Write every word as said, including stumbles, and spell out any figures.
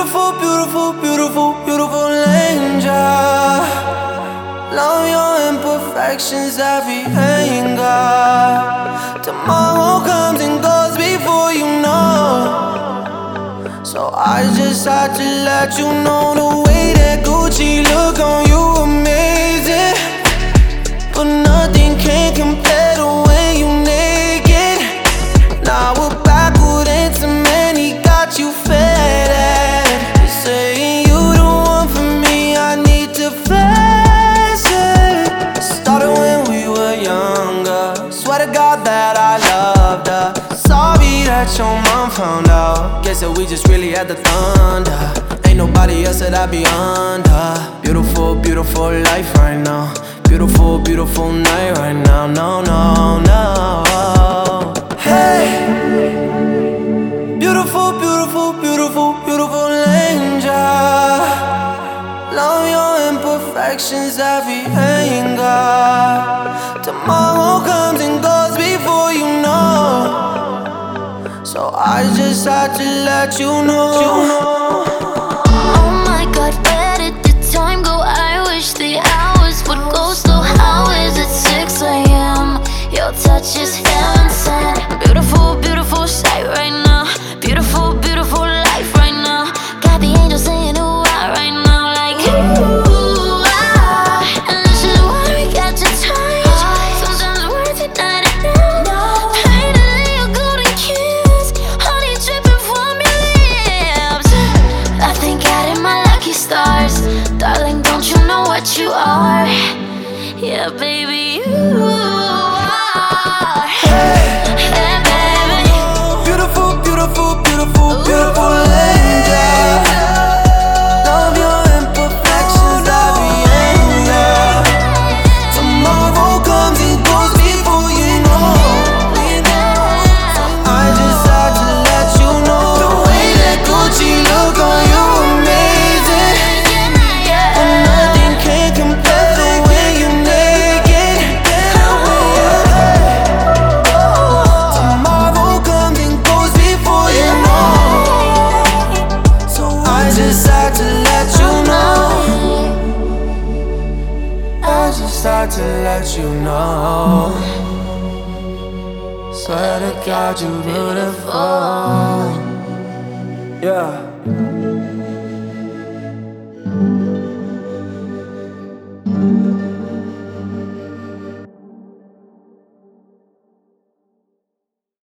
Beautiful, beautiful, beautiful, beautiful angel. Love your imperfections, every anger. Tomorrow comes and goes before you know. So I just had to let you know the way that Gucci look on you amazing. But nothing can compare the way you naked. Now we're backward into many, got you faded. You're saying you the one for me, I need to flex it. Started when we were younger, swear to God that I loved her. Sorry that your mom found out, guess that we just really had the thunder. Ain't nobody else that I be under. Beautiful, beautiful life right now. Beautiful, beautiful night right now. No, no, no. Hey, beautiful, beautiful, beautiful, beautiful angel. Love your imperfections, every anger. Tomorrow comes and goes before you know. So I just had to let you know. Oh my God, where did the time go? I wish the hours would go slow. How is it six a m? Your touch is heaven sent. Beautiful, beautiful sight right now. Beautiful, beautiful life right now. Got the angels saying ooh ah right now, like ooh ah. And this is why we got to touch. Sometimes words are not enough. Finally a golden kiss, honey dripping from your lips. I thank God in my lucky stars, darling. Don't you know what you are? Yeah, baby, you are. Yeah, baby. Beautiful, beautiful, beautiful, beautiful angel. Love your imperfections, every anger. Tomorrow comes and goes before you know. I just had to let you know the way that Gucci look on you amazing. But nothing can compare the way you naked. Tomorrow comes and goes before you know. So I just had to let you know. I just had to let you know. Swear to God, you beautiful. Yeah.